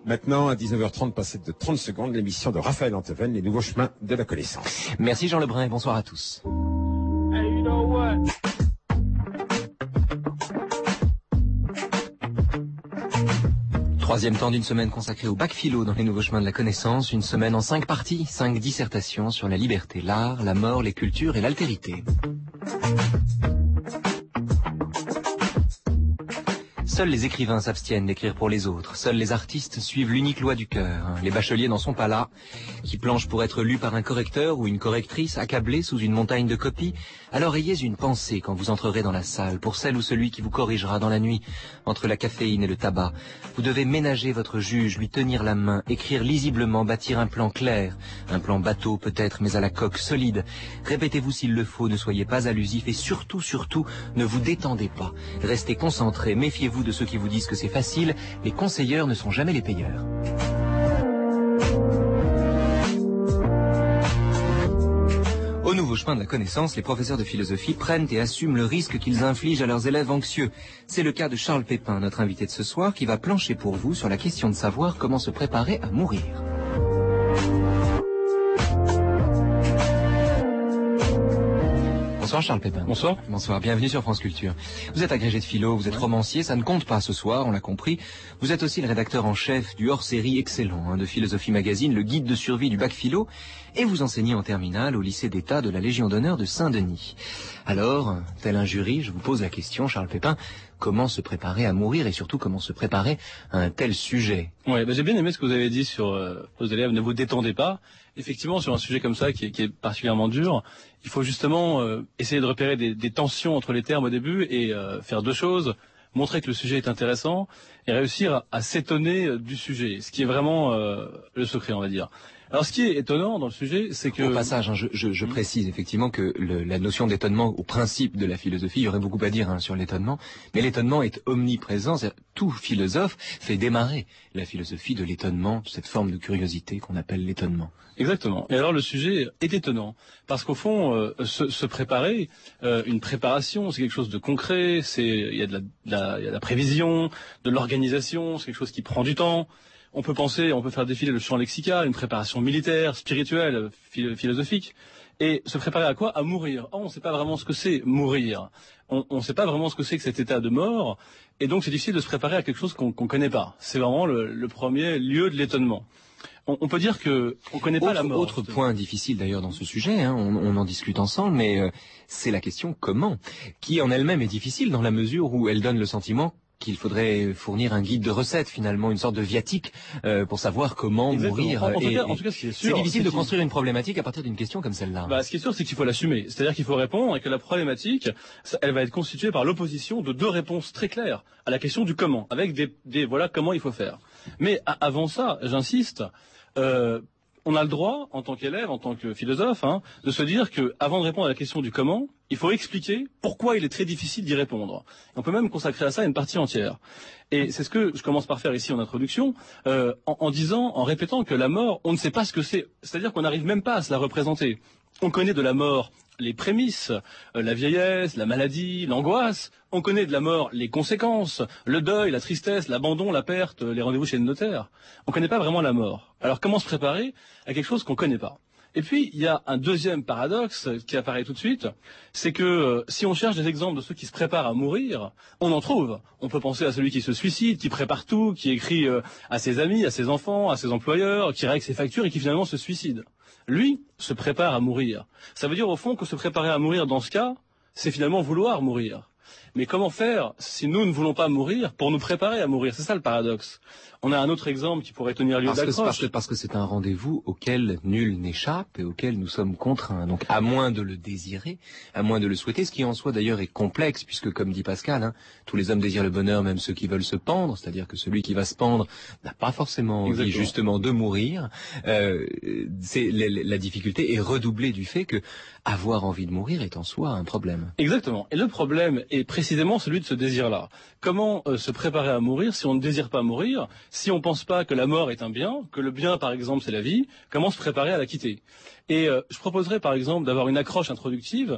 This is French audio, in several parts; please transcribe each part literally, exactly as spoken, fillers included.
Maintenant, à dix-neuf heures trente, passé de trente secondes, l'émission de Raphaël Antoven, Les Nouveaux Chemins de la Connaissance. Merci Jean Lebrun et bonsoir à tous. Hey, you know what? Troisième temps d'une semaine consacrée au bac philo dans les Nouveaux Chemins de la Connaissance, une semaine en cinq parties, cinq dissertations sur la liberté, l'art, la mort, les cultures et l'altérité. Seuls les écrivains s'abstiennent d'écrire pour les autres. Seuls les artistes suivent l'unique loi du cœur. Les bacheliers n'en sont pas là, qui planchent pour être lus par un correcteur ou une correctrice accablée sous une montagne de copies. Alors ayez une pensée quand vous entrerez dans la salle pour celle ou celui qui vous corrigera dans la nuit, entre la caféine et le tabac. Vous devez ménager votre juge, lui tenir la main, écrire lisiblement, bâtir un plan clair. Un plan bateau peut-être, mais à la coque solide. Répétez-vous s'il le faut, ne soyez pas allusif et surtout, surtout, ne vous détendez pas. Restez concentrés, méfiez-vous de ceux qui vous disent que c'est facile, les conseilleurs ne sont jamais les payeurs. Au Nouveau Chemin de la Connaissance, les professeurs de philosophie prennent et assument le risque qu'ils infligent à leurs élèves anxieux. C'est le cas de Charles Pépin, notre invité de ce soir, qui va plancher pour vous sur la question de savoir comment se préparer à mourir. Bonsoir Charles Pépin. Bonsoir. Bonsoir, bienvenue sur France Culture. Vous êtes agrégé de philo, vous êtes romancier, ça ne compte pas ce soir, on l'a compris. Vous êtes aussi le rédacteur en chef du hors-série excellent hein, de Philosophie Magazine, le guide de survie du bac philo, et vous enseignez en terminale au lycée d'État de la Légion d'honneur de Saint-Denis. Alors, tel un jury, je vous pose la question, Charles Pépin, comment se préparer à mourir et surtout comment se préparer à un tel sujet? Ouais, bah, j'ai bien aimé ce que vous avez dit sur euh, aux élèves, ne vous détendez pas. Effectivement, sur un sujet comme ça qui est, qui est particulièrement dur, il faut justement euh, essayer de repérer des, des tensions entre les termes au début et euh, faire deux choses. Montrer que le sujet est intéressant et réussir à, à s'étonner euh, du sujet, ce qui est vraiment euh, le secret, on va dire. Alors, ce qui est étonnant dans le sujet, c'est que... Au passage, hein, je, je, je précise effectivement que le, la notion d'étonnement, au principe de la philosophie, il y aurait beaucoup à dire hein, sur l'étonnement, mais l'étonnement est omniprésent. Tout philosophe fait démarrer la philosophie de l'étonnement, de cette forme de curiosité qu'on appelle l'étonnement. Exactement. Et alors, le sujet est étonnant, parce qu'au fond, euh, se, se préparer, euh, une préparation, c'est quelque chose de concret, c'est il y a de la, de la, il y a de la prévision, de l'organisation, c'est quelque chose qui prend du temps. On peut penser, on peut faire défiler le champ lexical, une préparation militaire, spirituelle, philosophique, et se préparer à quoi? À mourir. Oh, on ne sait pas vraiment ce que c'est mourir. On ne sait pas vraiment ce que c'est que cet état de mort, et donc c'est difficile de se préparer à quelque chose qu'on ne connaît pas. C'est vraiment le, le premier lieu de l'étonnement. On, on peut dire que on connaît pas autre, la mort. Autre point difficile d'ailleurs dans ce sujet, hein, on, on en discute ensemble, mais euh, c'est la question comment, qui en elle-même est difficile dans la mesure où elle donne le sentiment qu'il faudrait fournir un guide de recettes, finalement, une sorte de viatique euh, pour savoir comment Exactement. mourir. En, en, tout et, cas, en tout cas, ce qui est sûr, c'est difficile c'est de qu'il... construire une problématique à partir d'une question comme celle-là. Bah, ce qui est sûr, c'est qu'il faut l'assumer. C'est-à-dire qu'il faut répondre et que la problématique, elle va être constituée par l'opposition de deux réponses très claires à la question du comment, avec des, des voilà comment il faut faire. Mais à, avant ça, j'insiste. Euh, On a le droit, en tant qu'élève, en tant que philosophe, hein, de se dire que, avant de répondre à la question du comment, il faut expliquer pourquoi il est très difficile d'y répondre. Et on peut même consacrer à ça une partie entière. Et c'est ce que je commence par faire ici en introduction, euh, en, en disant, en répétant que la mort, on ne sait pas ce que c'est. C'est-à-dire qu'on n'arrive même pas à se la représenter. On connaît de la mort les prémices, euh, la vieillesse, la maladie, l'angoisse. On connaît de la mort les conséquences, le deuil, la tristesse, l'abandon, la perte, les rendez-vous chez le notaire. On ne connaît pas vraiment la mort. Alors comment se préparer à quelque chose qu'on ne connaît pas? Et puis, il y a un deuxième paradoxe qui apparaît tout de suite, c'est que euh, si on cherche des exemples de ceux qui se préparent à mourir, on en trouve. On peut penser à celui qui se suicide, qui prépare tout, qui écrit euh, à ses amis, à ses enfants, à ses employeurs, qui règle ses factures et qui finalement se suicide. Lui se prépare à mourir. Ça veut dire au fond que se préparer à mourir dans ce cas, c'est finalement vouloir mourir. Mais comment faire si nous ne voulons pas mourir pour nous préparer à mourir? C'est ça le paradoxe. On a un autre exemple qui pourrait tenir lieu d'accroche. Parce que parce que c'est un rendez-vous auquel nul n'échappe et auquel nous sommes contraints. Donc à moins de le désirer, à moins de le souhaiter, ce qui en soi d'ailleurs est complexe, puisque comme dit Pascal, hein, tous les hommes désirent le bonheur, même ceux qui veulent se pendre, c'est-à-dire que celui qui va se pendre n'a pas forcément envie Exactement. justement de mourir. Euh, c'est, la, la difficulté est redoublée du fait que avoir envie de mourir est en soi un problème. Exactement. Et le problème est précisément celui de ce désir-là. Comment euh, se préparer à mourir si on ne désire pas mourir? Si on ne pense pas que la mort est un bien, que le bien par exemple c'est la vie, comment se préparer à la quitter? Et euh, je proposerais par exemple d'avoir une accroche introductive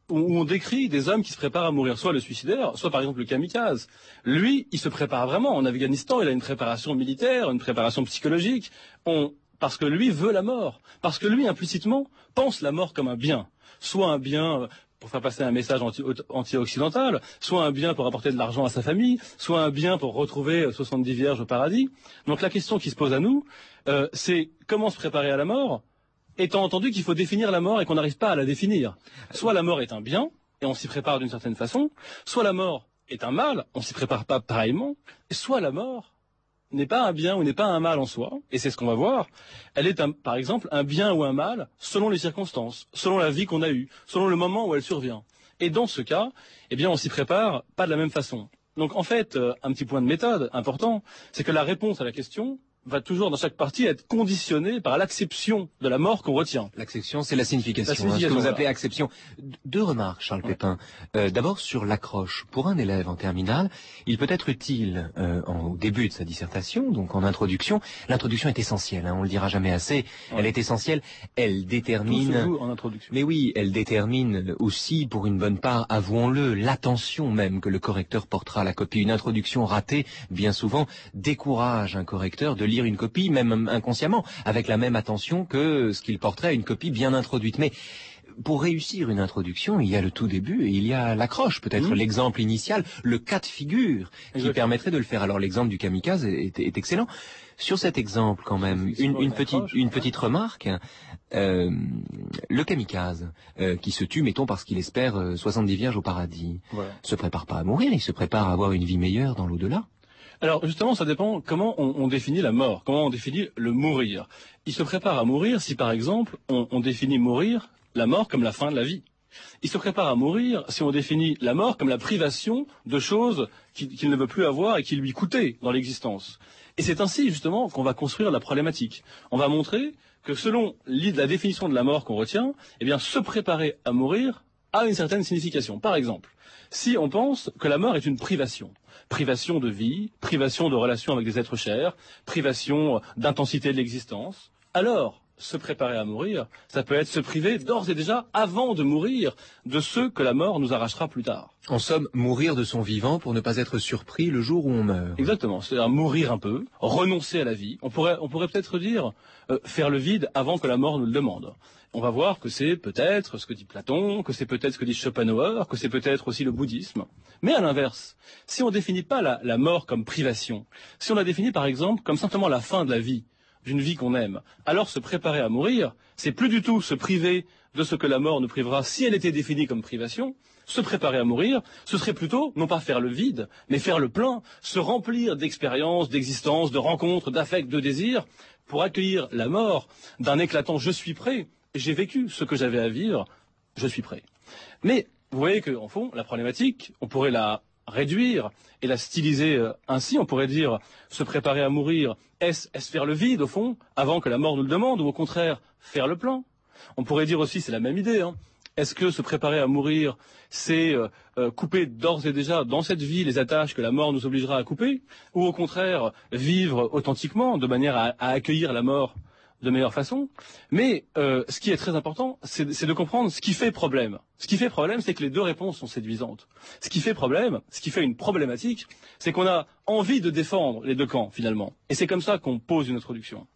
où on décrit des hommes qui se préparent à mourir, soit le suicidaire, soit par exemple le kamikaze. Lui, il se prépare vraiment. En Afghanistan, il a une préparation militaire, une préparation psychologique, on, parce que lui veut la mort, parce que lui, implicitement, pense la mort comme un bien, soit un bien pour faire passer un message anti- anti-occidental, soit un bien pour apporter de l'argent à sa famille, soit un bien pour retrouver soixante-dix vierges au paradis. Donc la question qui se pose à nous, euh, c'est comment se préparer à la mort, étant entendu qu'il faut définir la mort et qu'on n'arrive pas à la définir. Soit la mort est un bien, et on s'y prépare d'une certaine façon, soit la mort est un mal, on s'y prépare pas pareillement, et soit la mort n'est pas un bien ou n'est pas un mal en soi, et c'est ce qu'on va voir, elle est un, par exemple un bien ou un mal selon les circonstances, selon la vie qu'on a eue, selon le moment où elle survient. Et dans ce cas, eh bien on s'y prépare pas de la même façon. Donc en fait, euh, un petit point de méthode important, c'est que la réponse à la question va toujours dans chaque partie être conditionnée par l'acception de la mort qu'on retient. L'acception, c'est la signification, La signification, hein, ce que vous voilà. appelez acception. Deux remarques, Charles Ouais. Pépin. Euh, D'abord sur l'accroche. Pour un élève en terminale, il peut être utile euh, en, au début de sa dissertation, donc en introduction. L'introduction est essentielle, hein, on le dira jamais assez. Ouais. Elle est essentielle. Elle Tout détermine. se joue en introduction. Mais oui, elle détermine aussi, pour une bonne part, avouons-le, l'attention même que le correcteur portera à la copie. Une introduction ratée, bien souvent, décourage un correcteur de lire une copie, même inconsciemment, avec la même attention que ce qu'il porterait à une copie bien introduite. Mais pour réussir une introduction, il y a le tout début et il y a l'accroche, peut-être Mmh. l'exemple initial, le cas de figure qui Exactement. permettrait de le faire. Alors l'exemple du kamikaze est, est excellent. Sur cet exemple, quand même, Effectivement, une, une une petite, accroche, une ouais. petite remarque. Euh, le kamikaze, euh, qui se tue, mettons, parce qu'il espère euh, soixante-dix vierges au paradis, Voilà. se prépare pas à mourir, il se prépare à avoir une vie meilleure dans l'au-delà. Alors justement, ça dépend comment on, on définit la mort, comment on définit le mourir. Il se prépare à mourir si par exemple on, on définit mourir, la mort comme la fin de la vie. Il se prépare à mourir si on définit la mort comme la privation de choses qu'il qu'il ne veut plus avoir et qui lui coûtaient dans l'existence. Et c'est ainsi justement qu'on va construire la problématique. On va montrer que selon la définition de la mort qu'on retient, eh bien se préparer à mourir a une certaine signification. Par exemple, si on pense que la mort est une privation, privation de vie, privation de relations avec des êtres chers, privation d'intensité de l'existence, alors se préparer à mourir, ça peut être se priver d'ores et déjà, avant de mourir, de ceux que la mort nous arrachera plus tard. En somme, mourir de son vivant pour ne pas être surpris le jour où on meurt. Exactement, c'est-à-dire mourir un peu, renoncer à la vie. On pourrait, on pourrait peut-être dire euh, faire le vide avant que la mort nous le demande. On va voir que c'est peut-être ce que dit Platon, que c'est peut-être ce que dit Schopenhauer, que c'est peut-être aussi le bouddhisme. Mais à l'inverse, si on définit pas la, la mort comme privation, si on la définit par exemple comme simplement la fin de la vie, d'une vie qu'on aime, alors se préparer à mourir, c'est plus du tout se priver de ce que la mort nous privera si elle était définie comme privation. Se préparer à mourir, ce serait plutôt, non pas faire le vide, mais faire le plein, se remplir d'expériences, d'existences, de rencontres, d'affects, de désirs, pour accueillir la mort d'un éclatant « je suis prêt ». J'ai vécu ce que j'avais à vivre, je suis prêt. Mais vous voyez qu'en fond, la problématique, on pourrait la réduire et la styliser euh, ainsi. On pourrait dire se préparer à mourir, est-ce est-ce faire le vide au fond, avant que la mort nous le demande, ou au contraire, faire le plein. On pourrait dire aussi, c'est la même idée, hein, est-ce que se préparer à mourir, c'est euh, euh, couper d'ores et déjà dans cette vie les attaches que la mort nous obligera à couper, ou au contraire, vivre authentiquement, de manière à, à accueillir la mort de meilleure façon. Mais euh, ce qui est très important, c'est c'est de comprendre ce qui fait problème. Ce qui fait problème, c'est que les deux réponses sont séduisantes. Ce qui fait problème, ce qui fait une problématique, c'est qu'on a envie de défendre les deux camps, finalement. Et c'est comme ça qu'on pose une introduction.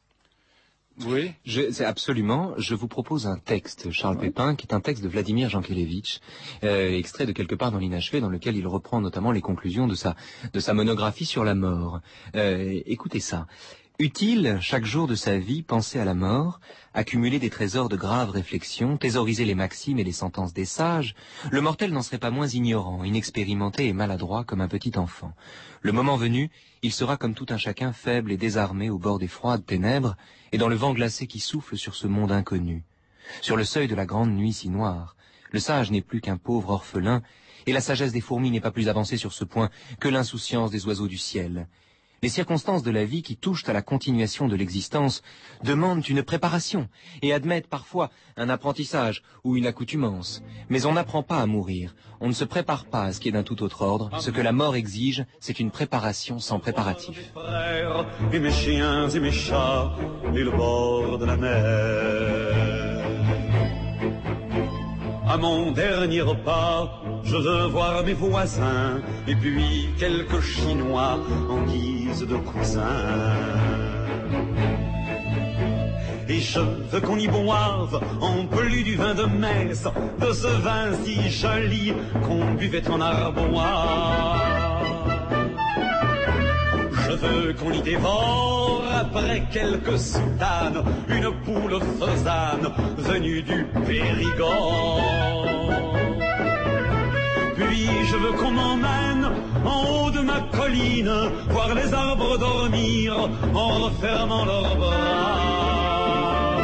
Oui. Je, c'est absolument. Je vous propose un texte, Charles Ouais. Pépin, qui est un texte de Vladimir Jankélévitch, euh, extrait de quelque part dans l'Inachevé, dans lequel il reprend notamment les conclusions de sa, de sa monographie sur la mort. Euh, écoutez ça. Utile, chaque jour de sa vie, penser à la mort, accumuler des trésors de graves réflexions, thésauriser les maximes et les sentences des sages, le mortel n'en serait pas moins ignorant, inexpérimenté et maladroit comme un petit enfant. Le moment venu, il sera comme tout un chacun faible et désarmé au bord des froides ténèbres et dans le vent glacé qui souffle sur ce monde inconnu. Sur le seuil de la grande nuit si noire, le sage n'est plus qu'un pauvre orphelin et la sagesse des fourmis n'est pas plus avancée sur ce point que l'insouciance des oiseaux du ciel. Les circonstances de la vie qui touchent à la continuation de l'existence demandent une préparation et admettent parfois un apprentissage ou une accoutumance. Mais on n'apprend pas à mourir, on ne se prépare pas à ce qui est d'un tout autre ordre. Ce que la mort exige, c'est une préparation sans préparatif. Frères, et mes chiens et mes chats, et le bord de la mer. à mon dernier repas, je veux voir mes voisins, et puis quelques Chinois en guise de cousins. Et je veux qu'on y boive, en plus du vin de messe, de ce vin si joli qu'on buvait en Arbois. Je veux qu'on y dévore, après quelques soutanes, une poule faisane venue du Périgord. Puis je veux qu'on m'emmène en haut de ma colline, voir les arbres dormir en refermant leurs bras.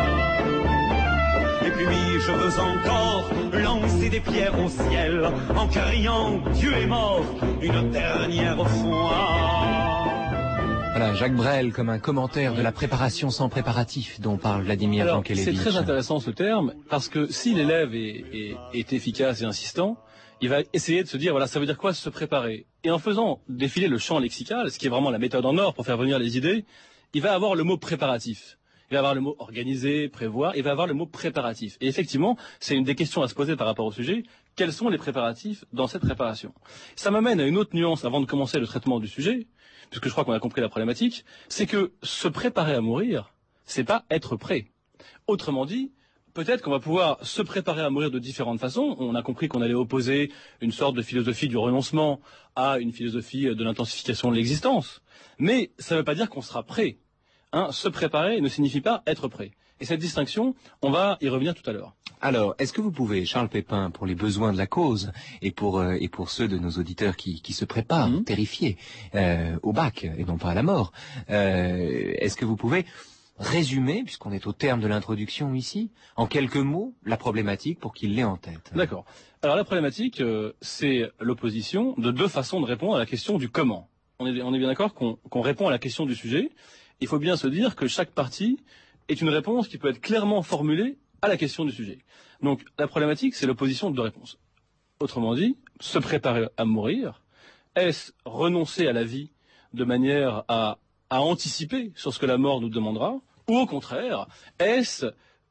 Et puis je veux encore lancer des pierres au ciel, en criant Dieu est mort une dernière fois. Voilà, Jacques Brel comme un commentaire de la préparation sans préparatif dont parle Vladimir Alors, Jankélévitch. c'est très intéressant ce terme, parce que si l'élève est, est, est efficace et insistant, il va essayer de se dire, voilà, ça veut dire quoi se préparer? Et en faisant défiler le champ lexical, ce qui est vraiment la méthode en or pour faire venir les idées, il va avoir le mot préparatif. Il va avoir le mot organiser, prévoir, il va avoir le mot préparatif. Et effectivement, c'est une des questions à se poser par rapport au sujet. Quels sont les préparatifs dans cette préparation? Ça m'amène à une autre nuance avant de commencer le traitement du sujet, puisque je crois qu'on a compris la problématique, c'est que se préparer à mourir, c'est pas être prêt. Autrement dit, peut-être qu'on va pouvoir se préparer à mourir de différentes façons. On a compris qu'on allait opposer une sorte de philosophie du renoncement à une philosophie de l'intensification de l'existence. Mais ça ne veut pas dire qu'on sera prêt. Hein, se préparer ne signifie pas être prêt. Et cette distinction, on va y revenir tout à l'heure. Alors, est-ce que vous pouvez, Charles Pépin, pour les besoins de la cause et pour euh, et pour ceux de nos auditeurs qui, qui se préparent, mmh. terrifiés, euh, au bac et non pas à la mort, euh, est-ce que vous pouvez résumer, puisqu'on est au terme de l'introduction ici, en quelques mots, la problématique pour qu'il l'ait en tête? D'accord. Alors la problématique, euh, c'est l'opposition de deux façons de répondre à la question du comment. On est, on est bien d'accord qu'on, qu'on répond à la question du sujet. Il faut bien se dire que chaque partie est une réponse qui peut être clairement formulée à la question du sujet. Donc la problématique, c'est l'opposition de deux réponses. Autrement dit, se préparer à mourir, est-ce renoncer à la vie de manière à, à anticiper sur ce que la mort nous demandera, ou au contraire, est-ce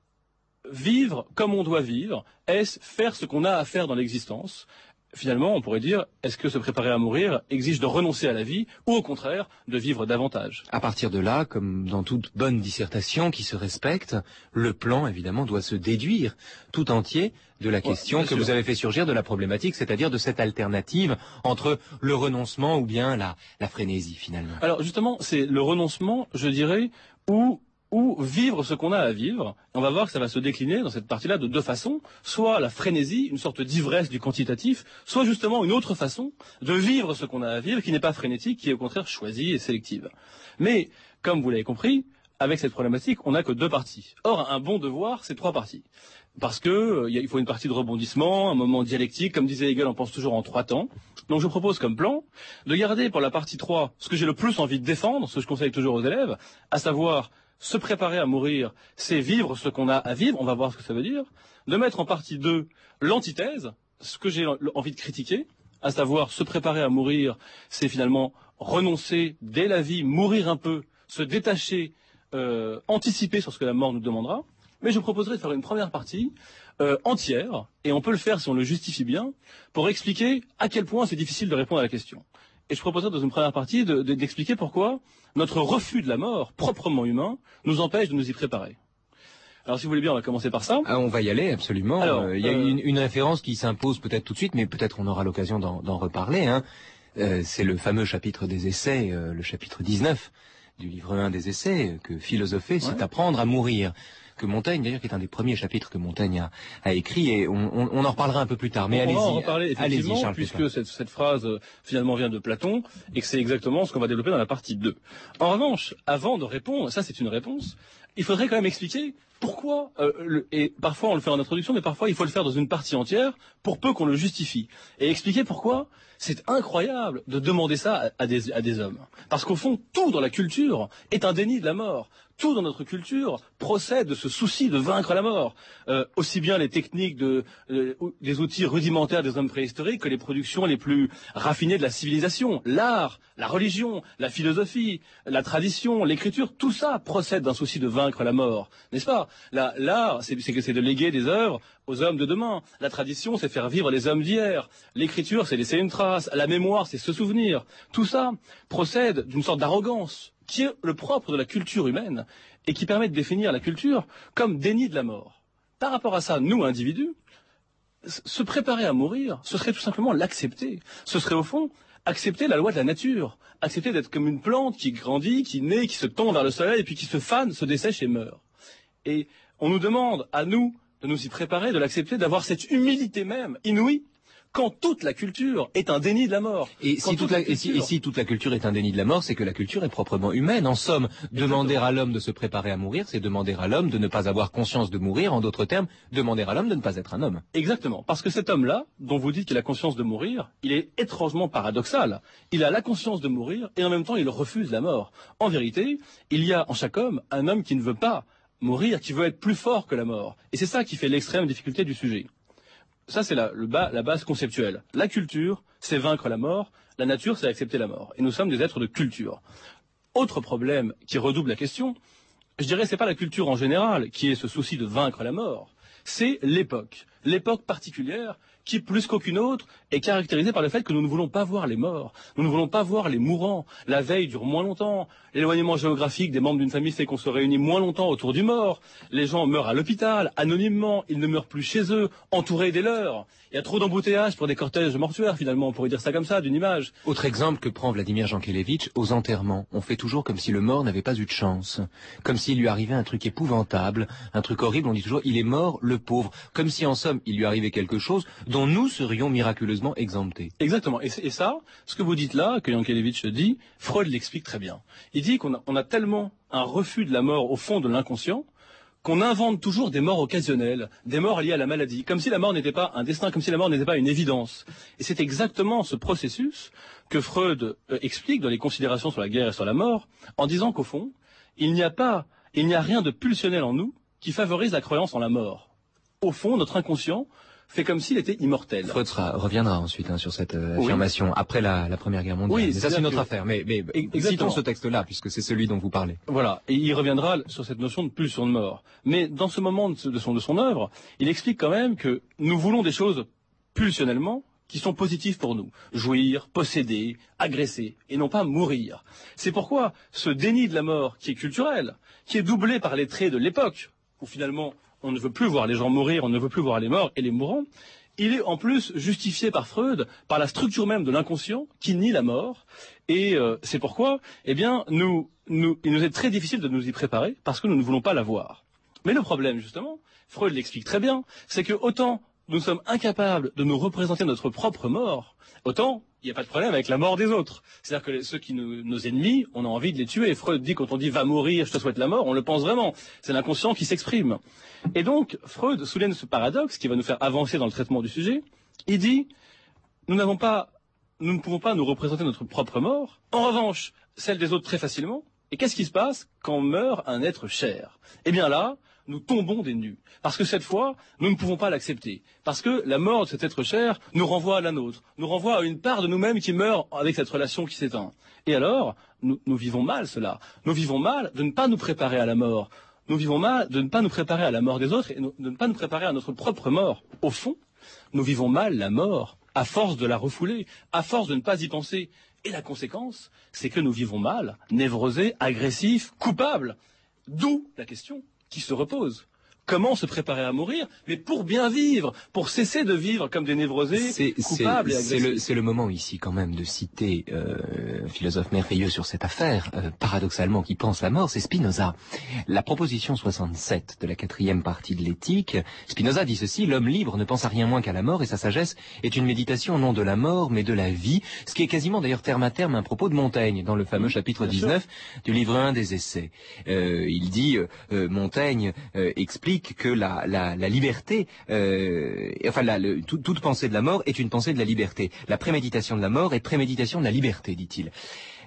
vivre comme on doit vivre, est-ce faire ce qu'on a à faire dans l'existence? Finalement, on pourrait dire, est-ce que se préparer à mourir exige de renoncer à la vie, ou au contraire, de vivre davantage? À partir de là, comme dans toute bonne dissertation qui se respecte, le plan, évidemment, doit se déduire tout entier de la question ouais, que sûr. Vous avez fait surgir de la problématique, c'est-à-dire de cette alternative entre le renoncement ou bien la, la frénésie, finalement. Alors, justement, c'est le renoncement, je dirais, où... ou vivre ce qu'on a à vivre. On va voir que ça va se décliner dans cette partie-là de deux façons. Soit la frénésie, une sorte d'ivresse du quantitatif, soit justement une autre façon de vivre ce qu'on a à vivre, qui n'est pas frénétique, qui est au contraire choisie et sélective. Mais, comme vous l'avez compris, avec cette problématique, on n'a que deux parties. Or, un bon devoir, c'est trois parties. Parce que euh, il faut une partie de rebondissement, un moment dialectique, comme disait Hegel, on pense toujours en trois temps. Donc je propose comme plan de garder pour la partie trois ce que j'ai le plus envie de défendre, ce que je conseille toujours aux élèves, à savoir se préparer à mourir, c'est vivre ce qu'on a à vivre, on va voir ce que ça veut dire. De mettre en partie deux l'antithèse, ce que j'ai envie de critiquer, à savoir se préparer à mourir, c'est finalement renoncer dès la vie, mourir un peu, se détacher, euh, anticiper sur ce que la mort nous demandera. Mais je proposerai de faire une première partie euh, entière, et on peut le faire si on le justifie bien, pour expliquer à quel point c'est difficile de répondre à la question. Et je proposerai dans une première partie de, de, d'expliquer pourquoi notre refus de la mort, proprement humain, nous empêche de nous y préparer. Alors si vous voulez bien, on va commencer par ça. Ah, on va y aller, absolument. Alors, euh, il y a euh... une, une référence qui s'impose peut-être tout de suite, mais peut-être on aura l'occasion d'en, d'en reparler. Hein. Euh, c'est le fameux chapitre des essais, euh, le chapitre dix-neuf du livre un des essais, que philosopher, ouais. c'est apprendre à mourir. Que Montaigne, d'ailleurs, qui est un des premiers chapitres que Montaigne a, a écrit, et on, on, on en reparlera un peu plus tard. Mais on allez-y, va en reparler effectivement, allez-y, Charles puisque cette, cette phrase euh, finalement vient de Platon, et que c'est exactement ce qu'on va développer dans la partie deux. En revanche, avant de répondre, ça c'est une réponse, il faudrait quand même expliquer pourquoi, euh, le, et parfois on le fait en introduction, mais parfois il faut le faire dans une partie entière, pour peu qu'on le justifie. Et expliquer pourquoi c'est incroyable de demander ça à, à, des, à des hommes. Parce qu'au fond, tout dans la culture est un déni de la mort. Tout dans notre culture procède de ce souci de vaincre la mort. Euh, aussi bien les techniques de, euh, des outils rudimentaires des hommes préhistoriques que les productions les plus raffinées de la civilisation. L'art, la religion, la philosophie, la tradition, l'écriture, tout ça procède d'un souci de vaincre vaincre la mort, n'est-ce pas? Là, l'art, c'est, c'est que c'est de léguer des œuvres aux hommes de demain. La tradition, c'est faire vivre les hommes d'hier. L'écriture, c'est laisser une trace. La mémoire, c'est se souvenir. Tout ça procède d'une sorte d'arrogance qui est le propre de la culture humaine et qui permet de définir la culture comme déni de la mort. Par rapport à ça, nous, individus, se préparer à mourir, ce serait tout simplement l'accepter. Ce serait au fond accepter la loi de la nature, accepter d'être comme une plante qui grandit, qui naît, qui se tend vers le soleil, et puis qui se fane, se dessèche et meurt. Et on nous demande, à nous, de nous y préparer, de l'accepter, d'avoir cette humilité même, inouïe, quand toute la culture est un déni de la mort. Et si, toute la, culture... et, si, et si toute la culture est un déni de la mort, c'est que la culture est proprement humaine. En somme, Exactement. Demander à l'homme de se préparer à mourir, c'est demander à l'homme de ne pas avoir conscience de mourir. En d'autres termes, demander à l'homme de ne pas être un homme. Exactement. Parce que cet homme-là, dont vous dites qu'il a conscience de mourir, il est étrangement paradoxal. Il a la conscience de mourir et en même temps, il refuse la mort. En vérité, il y a en chaque homme un homme qui ne veut pas mourir, qui veut être plus fort que la mort. Et c'est ça qui fait l'extrême difficulté du sujet. Ça, c'est la, le bas, la base conceptuelle. La culture, c'est vaincre la mort. La nature, c'est accepter la mort. Et nous sommes des êtres de culture. Autre problème qui redouble la question, je dirais, c'est pas la culture en général qui est ce souci de vaincre la mort. C'est l'époque. L'époque particulière qui, plus qu'aucune autre, est caractérisée par le fait que nous ne voulons pas voir les morts. Nous ne voulons pas voir les mourants. La veille dure moins longtemps. L'éloignement géographique des membres d'une famille fait qu'on se réunit moins longtemps autour du mort. Les gens meurent à l'hôpital, anonymement. Ils ne meurent plus chez eux, entourés des leurs. Il y a trop d'embouteillages pour des cortèges mortuaires, finalement. On pourrait dire ça comme ça, d'une image. Autre exemple que prend Vladimir Jankélévitch, aux enterrements. On fait toujours comme si le mort n'avait pas eu de chance. Comme s'il lui arrivait un truc épouvantable, un truc horrible. On dit toujours, il est mort, le pauvre. Comme si, en somme, il lui arrivait quelque chose dont nous serions miraculeusement exemptés. Exactement. Et, et ça, ce que vous dites là, que Jankélévitch dit, Freud l'explique très bien. Il dit qu'on a, on a tellement un refus de la mort au fond de l'inconscient qu'on invente toujours des morts occasionnelles, des morts liées à la maladie, comme si la mort n'était pas un destin, comme si la mort n'était pas une évidence. Et c'est exactement ce processus que Freud euh, explique dans les considérations sur la guerre et sur la mort, en disant qu'au fond, il n'y a pas, il n'y a rien de pulsionnel en nous qui favorise la croyance en la mort. Au fond, notre inconscient fait comme s'il était immortel. Freud sera, reviendra ensuite hein, sur cette euh, affirmation oui. après la, la Première Guerre mondiale. Oui, mais ça c'est une autre que... affaire. Mais, mais citons ce texte-là, puisque c'est celui dont vous parlez. Voilà, et il reviendra sur cette notion de pulsion de mort. Mais dans ce moment de son, de son œuvre, il explique quand même que nous voulons des choses pulsionnellement qui sont positives pour nous. Jouir, posséder, agresser, et non pas mourir. C'est pourquoi ce déni de la mort qui est culturel, qui est doublé par les traits de l'époque, où finalement on ne veut plus voir les gens mourir, on ne veut plus voir les morts et les mourants, il est en plus justifié par Freud, par la structure même de l'inconscient qui nie la mort. Et euh, c'est pourquoi, eh bien, nous, nous, il nous est très difficile de nous y préparer parce que nous ne voulons pas la voir. Mais le problème, justement, Freud l'explique très bien, c'est que autant nous sommes incapables de nous représenter notre propre mort, autant il n'y a pas de problème avec la mort des autres. C'est-à-dire que les, ceux qui nous, nos ennemis, on a envie de les tuer. Freud dit quand on dit va mourir, je te souhaite la mort, on le pense vraiment. C'est l'inconscient qui s'exprime. Et donc, Freud souligne ce paradoxe qui va nous faire avancer dans le traitement du sujet. Il dit, nous n'avons pas, nous ne pouvons pas nous représenter notre propre mort. En revanche, celle des autres très facilement. Et qu'est-ce qui se passe quand meurt un être cher? Eh bien là, nous tombons des nues. Parce que cette fois, nous ne pouvons pas l'accepter. Parce que la mort de cet être cher nous renvoie à la nôtre, nous renvoie à une part de nous-mêmes qui meurt avec cette relation qui s'éteint. Et alors, nous, nous vivons mal cela. Nous vivons mal de ne pas nous préparer à la mort. Nous vivons mal de ne pas nous préparer à la mort des autres et de ne pas nous préparer à notre propre mort. Au fond, nous vivons mal la mort à force de la refouler, à force de ne pas y penser. Et la conséquence, c'est que nous vivons mal, névrosés, agressifs, coupables. D'où la question qui se repose. Comment se préparer à mourir, mais pour bien vivre, pour cesser de vivre comme des névrosés, c'est, coupables c'est, et agressifs. C'est le, c'est le moment ici quand même de citer euh, un philosophe merveilleux sur cette affaire, euh, paradoxalement, qui pense la mort, c'est Spinoza. La proposition soixante-sept de la quatrième partie de l'éthique, Spinoza dit ceci, l'homme libre ne pense à rien moins qu'à la mort et sa sagesse est une méditation non de la mort mais de la vie, ce qui est quasiment d'ailleurs terme à terme un propos de Montaigne dans le fameux chapitre Bien dix-neuf sûr. Du livre un des Essais. Euh, il dit, euh, Montaigne euh, explique que la, la, la liberté, euh, enfin la, le, tout, toute pensée de la mort est une pensée de la liberté. La préméditation de la mort est préméditation de la liberté, dit-il.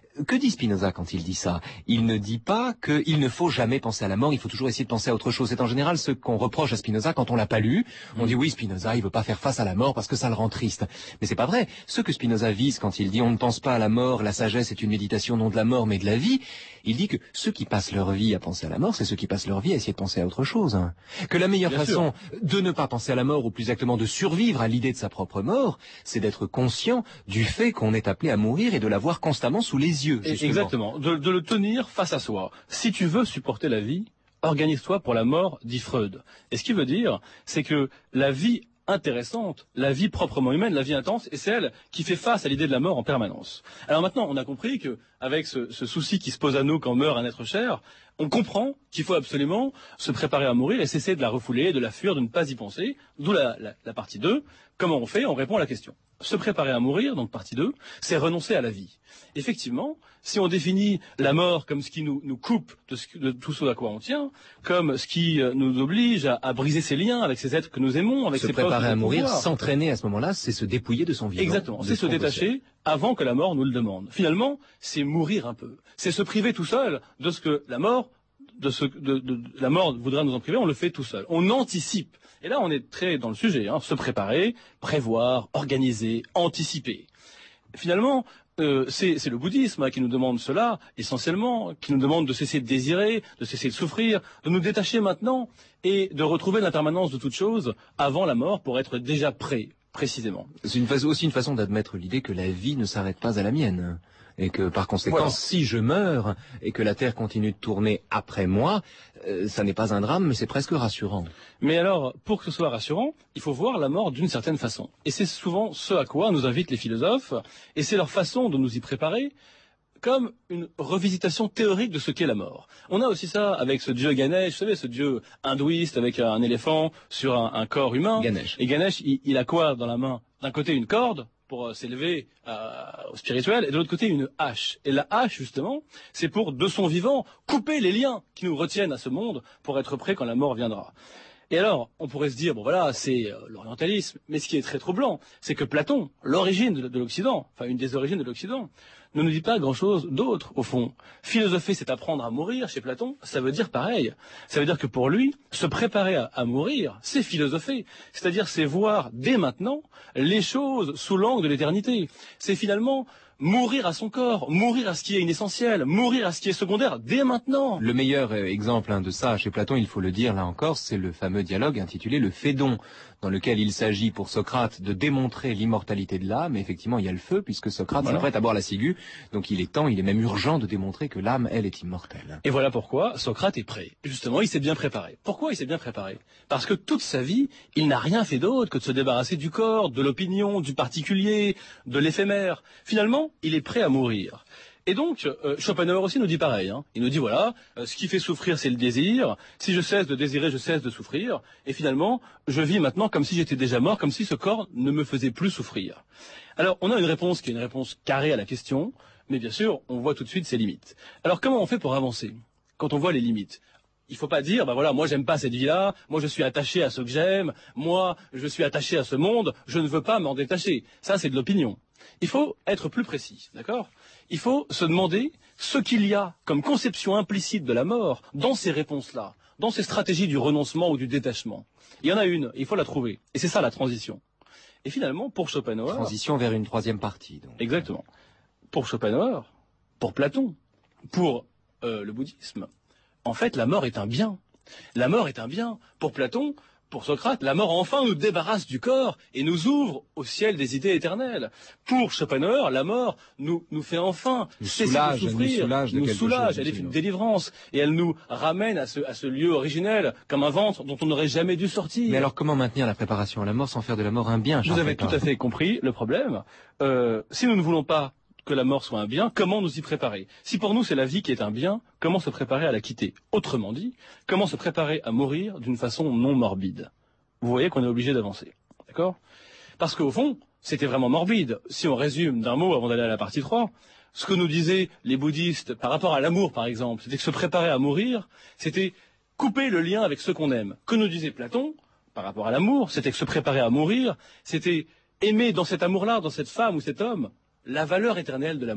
que dit Spinoza quand il dit ça? Il ne dit pas qu'il ne faut jamais penser à la mort, il faut toujours essayer de penser à autre chose. C'est en général ce qu'on reproche à Spinoza quand on l'a pas lu. On dit oui, Spinoza, il veut pas faire face à la mort parce que ça le rend triste. Mais c'est pas vrai. Ce que Spinoza vise quand il dit on ne pense pas à la mort, la sagesse est une méditation non de la mort mais de la vie, il dit que ceux qui passent leur vie à penser à la mort, c'est ceux qui passent leur vie à essayer de penser à autre chose. Que la meilleure Bien façon sûr. de ne pas penser à la mort, ou plus exactement de survivre à l'idée de sa propre mort, c'est d'être conscient du fait qu'on est appelé à mourir et de l'avoir constamment sous les yeux. Et- justement. Exactement, de, de le tenir face à soi. Si tu veux supporter la vie, organise-toi pour la mort, dit Freud. Et ce qui veut dire, c'est que la vie intéressante, la vie proprement humaine, la vie intense, est celle qui fait face à l'idée de la mort en permanence. Alors maintenant, on a compris que avec ce, ce souci qui se pose à nous quand meurt un être cher, on comprend qu'il faut absolument se préparer à mourir et cesser de la refouler, de la fuir, de ne pas y penser. D'où la, la, la partie deux. Comment on fait? On répond à la question. Se préparer à mourir, donc partie deux, c'est renoncer à la vie. Effectivement, si on définit la mort comme ce qui nous, nous coupe de, ce, de tout ce à quoi on tient, comme ce qui euh, nous oblige à, à briser ses liens avec ces êtres que nous aimons, avec Se ces proches préparer que à nous mourir, pouvoir. s'entraîner à ce moment-là, c'est se dépouiller de son vivant. Exactement, de c'est ce se qu'on détacher avant que la mort nous le demande. Finalement, c'est mourir un peu. C'est se priver tout seul de ce que la mort, de ce, de, de, de- la mort voudra nous en priver, on le fait tout seul. On anticipe. Et là, on est très dans le sujet, hein, se préparer, prévoir, organiser, anticiper. Finalement, euh, c'est c'est le bouddhisme hein, qui nous demande cela, essentiellement, qui nous demande de cesser de désirer, de cesser de souffrir, de nous détacher maintenant et de retrouver l'impermanence de toute chose avant la mort pour être déjà prêt, précisément. C'est une façon- aussi une façon d'admettre l'idée que la vie ne s'arrête pas à la mienne. Et que par conséquent, Voilà. si je meurs et que la Terre continue de tourner après moi, euh, ça n'est pas un drame, mais c'est presque rassurant. Mais alors, pour que ce soit rassurant, il faut voir la mort d'une certaine façon. Et c'est souvent ce à quoi nous invitent les philosophes, et c'est leur façon de nous y préparer, comme une revisitation théorique de ce qu'est la mort. On a aussi ça avec ce dieu Ganesh, vous savez, ce dieu hindouiste avec un éléphant sur un, un corps humain. Ganesh. Et Ganesh, il, il a quoi dans la main? D'un côté, une corde pour euh, s'élever euh, au spirituel, et de l'autre côté, une hache. Et la hache, justement, c'est pour, de son vivant, couper les liens qui nous retiennent à ce monde pour être prêt quand la mort viendra. Et alors, on pourrait se dire, bon voilà, c'est euh, l'orientalisme, mais ce qui est très troublant, c'est que Platon, l'origine de, de l'Occident, enfin une des origines de l'Occident, ne nous dit pas grand-chose d'autre, au fond. Philosopher, c'est apprendre à mourir, chez Platon, ça veut dire pareil. Ça veut dire que pour lui, se préparer à, à mourir, c'est philosopher. C'est-à-dire, c'est voir, dès maintenant, les choses sous l'angle de l'éternité. C'est finalement mourir à son corps, mourir à ce qui est inessentiel, mourir à ce qui est secondaire, dès maintenant. Le meilleur euh, exemple hein, de ça chez Platon, il faut le dire là encore, c'est le fameux dialogue intitulé Le Phédon, dans lequel il s'agit pour Socrate de démontrer l'immortalité de l'âme. Et effectivement, il y a le feu, puisque Socrate Voilà. s'apprête à boire la ciguë, donc il est temps, il est même urgent de démontrer que l'âme, elle, est immortelle. Et voilà pourquoi Socrate est prêt. Justement, il s'est bien préparé. Pourquoi il s'est bien préparé? Parce que toute sa vie, il n'a rien fait d'autre que de se débarrasser du corps, de l'opinion, du particulier, de l'éphémère. Finalement, il est prêt à mourir. Et donc, euh, Schopenhauer aussi nous dit pareil. Hein. Il nous dit, voilà, euh, ce qui fait souffrir, c'est le désir. Si je cesse de désirer, je cesse de souffrir. Et finalement, je vis maintenant comme si j'étais déjà mort, comme si ce corps ne me faisait plus souffrir. Alors, on a une réponse qui est une réponse carrée à la question, mais bien sûr, on voit tout de suite ses limites. Alors, comment on fait pour avancer quand on voit les limites? Il faut pas dire, bah voilà, moi j'aime pas cette vie-là, moi je suis attaché à ce que j'aime, moi je suis attaché à ce monde, je ne veux pas m'en détacher. Ça, c'est de l'opinion. Il faut être plus précis, d'accord? Il faut se demander ce qu'il y a comme conception implicite de la mort dans ces réponses-là, dans ces stratégies du renoncement ou du détachement. Il y en a une, il faut la trouver. Et c'est ça la transition. Et finalement, pour Schopenhauer... Transition vers une troisième partie. Donc. Exactement. Pour Schopenhauer, pour Platon, pour euh, le bouddhisme, en fait, la mort est un bien. La mort est un bien. Pour Platon, pour Socrate, la mort enfin nous débarrasse du corps et nous ouvre au ciel des idées éternelles. Pour Schopenhauer, la mort nous, nous fait enfin Nous cesser soulage, de nous souffrir, soulage de nous quelque soulage, chose, elle est une absolument. délivrance et elle nous ramène à ce, à ce lieu originel comme un ventre dont on n'aurait jamais dû sortir. Mais alors, comment maintenir la préparation à la mort sans faire de la mort un bien? Vous avez tout à fait compris le problème. Euh, si nous ne voulons pas que la mort soit un bien, comment nous y préparer? Si pour nous c'est la vie qui est un bien, comment se préparer à la quitter? Autrement dit, comment se préparer à mourir d'une façon non morbide? Vous voyez qu'on est obligé d'avancer, d'accord? Parce qu'au fond, c'était vraiment morbide. Si on résume d'un mot avant d'aller à la partie trois, ce que nous disaient les bouddhistes par rapport à l'amour, par exemple, c'était que se préparer à mourir, c'était couper le lien avec ceux qu'on aime. Que nous disait Platon par rapport à l'amour, c'était que se préparer à mourir, c'était aimer dans cet amour-là, dans cette femme ou cet homme, la valeur éternelle de l'amour.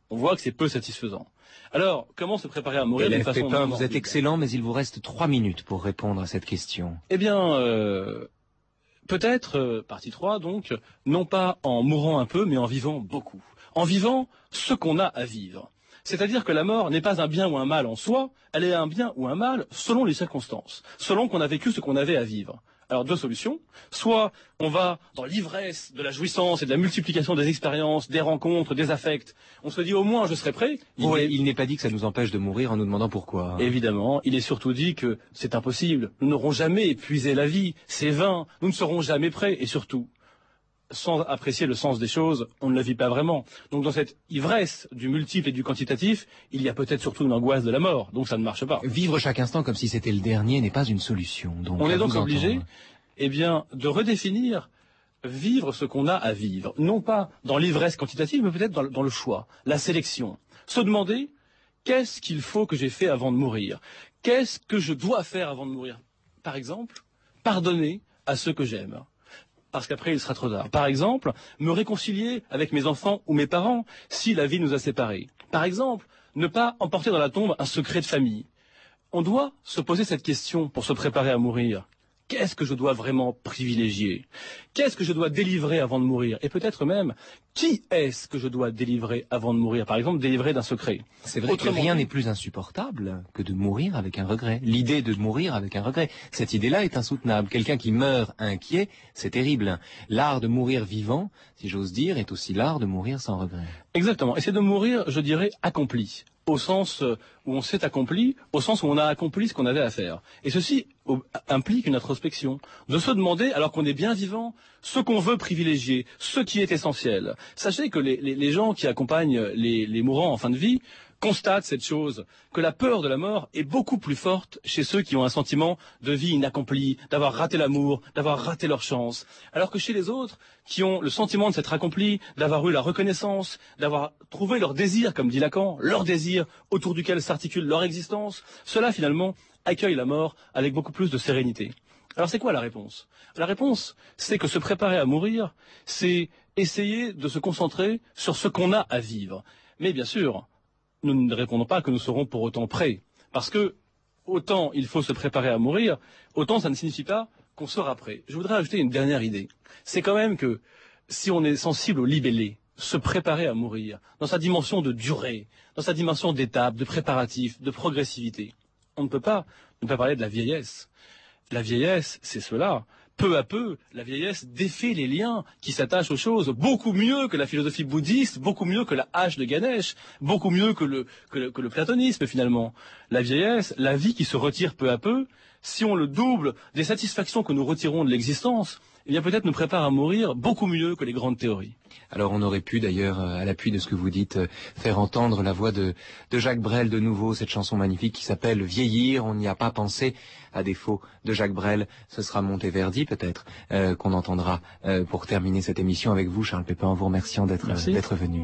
On voit que c'est peu satisfaisant. Alors, comment se préparer à mourir d'une façon Pépin, non vous êtes morbide? excellent, mais il vous reste trois minutes pour répondre à cette question. Eh bien, euh, peut-être, euh, partie trois, donc, non pas en mourant un peu, mais en vivant beaucoup. En vivant ce qu'on a à vivre. C'est-à-dire que la mort n'est pas un bien ou un mal en soi, elle est un bien ou un mal selon les circonstances, selon qu'on a vécu ce qu'on avait à vivre. Alors deux solutions, soit on va dans l'ivresse de la jouissance et de la multiplication des expériences, des rencontres, des affects, on se dit au moins je serai prêt. Il, Ouais. il n'est pas dit que ça nous empêche de mourir en nous demandant pourquoi. Évidemment, il est surtout dit que c'est impossible, nous n'aurons jamais épuisé la vie, c'est vain, nous ne serons jamais prêts, et surtout, sans apprécier le sens des choses, on ne le vit pas vraiment. Donc dans cette ivresse du multiple et du quantitatif, il y a peut-être surtout une angoisse de la mort, donc ça ne marche pas. Vivre chaque instant comme si c'était le dernier n'est pas une solution. Donc, On à est donc vous obligé, entendre. eh bien, de redéfinir vivre ce qu'on a à vivre, non pas dans l'ivresse quantitative, mais peut-être dans, le- dans le choix, la sélection. Se demander qu'est-ce qu'il faut que j'ai fait avant de mourir, qu'est-ce que je dois faire avant de mourir. Par exemple, pardonner à ceux que j'aime. Parce qu'après, il sera trop tard. Par exemple, me réconcilier avec mes enfants ou mes parents si la vie nous a séparés. Par exemple, ne pas emporter dans la tombe un secret de famille. On doit se poser cette question pour se préparer à mourir. Qu'est-ce que je dois vraiment privilégier? Qu'est-ce que je dois délivrer avant de mourir? Et peut-être même, qui est-ce que je dois délivrer avant de mourir? Par exemple, délivrer d'un secret. C'est vrai Autrement que rien dit- n'est plus insupportable que de mourir avec un regret. L'idée de mourir avec un regret, cette idée-là est insoutenable. Quelqu'un qui meurt inquiet, c'est terrible. L'art de mourir vivant, si j'ose dire, est aussi l'art de mourir sans regret. Exactement. Et c'est de mourir, je dirais, accompli. Au sens euh, où on s'est accompli, au sens où on a accompli ce qu'on avait à faire. Et ceci au- implique une introspection. De se demander, alors qu'on est bien vivant, ce qu'on veut privilégier, ce qui est essentiel. Sachez que les, les- les gens qui accompagnent les, les mourants en fin de vie constatent cette chose, que la peur de la mort est beaucoup plus forte chez ceux qui ont un sentiment de vie inaccomplie, d'avoir raté l'amour, d'avoir raté leur chance. Alors que chez les autres, qui ont le sentiment de s'être accomplis, d'avoir eu la reconnaissance, d'avoir trouvé leur désir, comme dit Lacan, leur désir autour duquel s'articule leur existence, ceux-là finalement accueillent la mort avec beaucoup plus de sérénité. Alors c'est quoi la réponse? La réponse, c'est que se préparer à mourir, c'est essayer de se concentrer sur ce qu'on a à vivre. Mais bien sûr, nous ne répondons pas que nous serons pour autant prêts. Parce que autant il faut se préparer à mourir, autant ça ne signifie pas qu'on sera prêt. Je voudrais ajouter une dernière idée. C'est quand même que si on est sensible au libellé, se préparer à mourir, dans sa dimension de durée, dans sa dimension d'étape, de préparatif, de progressivité, on ne peut pas ne pas parler de la vieillesse. La vieillesse, c'est cela. Peu à peu, la vieillesse défait les liens qui s'attachent aux choses, beaucoup mieux que la philosophie bouddhiste, beaucoup mieux que la hache de Ganesh, beaucoup mieux que le, que le, que le platonisme finalement. La vieillesse, la vie qui se retire peu à peu, si on le double des satisfactions que nous retirons de l'existence, eh bien peut-être nous prépare à mourir beaucoup mieux que les grandes théories. Alors on aurait pu d'ailleurs, euh, à l'appui de ce que vous dites, euh, faire entendre la voix de, de Jacques Brel de nouveau, cette chanson magnifique qui s'appelle « Vieillir ». On n'y a pas pensé, à défaut de Jacques Brel. Ce sera Monteverdi peut-être euh, qu'on entendra euh, pour terminer cette émission avec vous, Charles Pépin, en vous remerciant d'être Merci. d'être venu.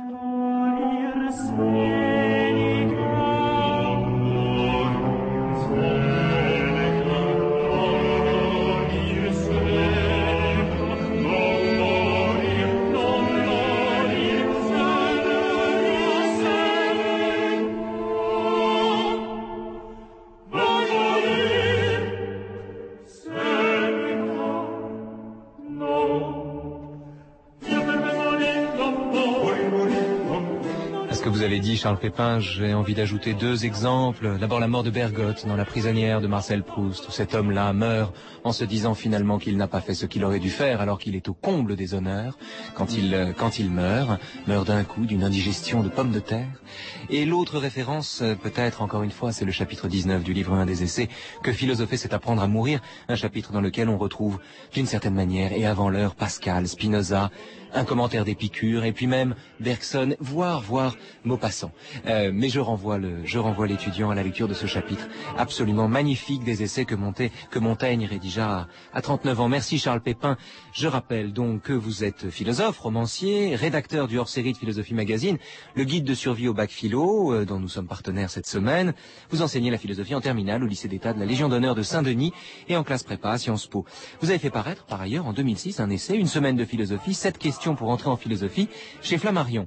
À ce que vous avez dit, Charles Pépin, j'ai envie d'ajouter deux exemples. D'abord la mort de Bergotte dans La prisonnière de Marcel Proust, où cet homme-là meurt en se disant finalement qu'il n'a pas fait ce qu'il aurait dû faire alors qu'il est au comble des honneurs. Quand il, euh, quand il meurt, meurt d'un coup d'une indigestion de pommes de terre. Et l'autre référence, euh, peut-être encore une fois, c'est le chapitre dix-neuf du livre un des essais, Que philosopher c'est apprendre à mourir, un chapitre dans lequel on retrouve d'une certaine manière et avant l'heure Pascal, Spinoza, un commentaire d'Épicure et puis même Bergson, voire, voire Maupassant. Euh, mais je renvoie le, je renvoie l'étudiant à la lecture de ce chapitre absolument magnifique des essais que, Monté, que Montaigne rédigea à, à trente-neuf ans. Merci Charles Pépin. Je rappelle donc que vous êtes philosophe, romancier, rédacteur du hors-série de Philosophie Magazine, le guide de survie au bac philo, euh, dont nous sommes partenaires cette semaine. Vous enseignez la philosophie en terminale au lycée d'État de la Légion d'honneur de Saint-Denis et en classe prépa à Sciences Po. Vous avez fait paraître par ailleurs en deux mille six un essai, Une semaine de philosophie, sept questions pour entrer en philosophie, chez Flammarion.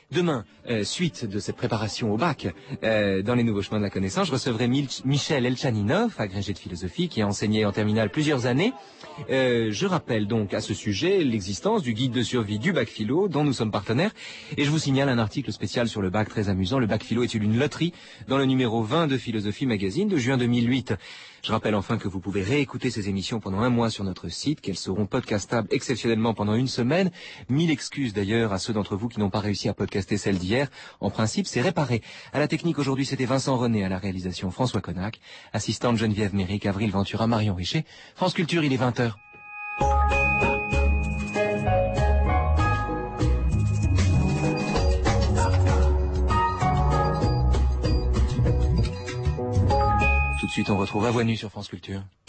Demain, euh, suite de cette préparation au bac, euh, dans les nouveaux chemins de la connaissance, je recevrai Mil- Michel Elchaninov, agrégé de philosophie, qui a enseigné en terminale plusieurs années. Euh, je rappelle donc à ce sujet l'existence du guide de survie du bac philo, dont nous sommes partenaires, et je vous signale un article spécial sur le bac très amusant. Le bac philo est-il une loterie, dans le numéro vingt de Philosophie Magazine de juin deux mille huit. Je rappelle enfin que vous pouvez réécouter ces émissions pendant un mois sur notre site, qu'elles seront podcastables exceptionnellement pendant une semaine. Mille excuses d'ailleurs à ceux d'entre vous qui n'ont pas réussi à podcaster celle d'hier. En principe, c'est réparé. À la technique aujourd'hui, c'était Vincent René, à la réalisation François Connac, assistante Geneviève Méric, Avril Ventura, Marion Richer. France Culture, il est vingt heures. Tout de suite, on retrouve À Voix Nue sur France Culture.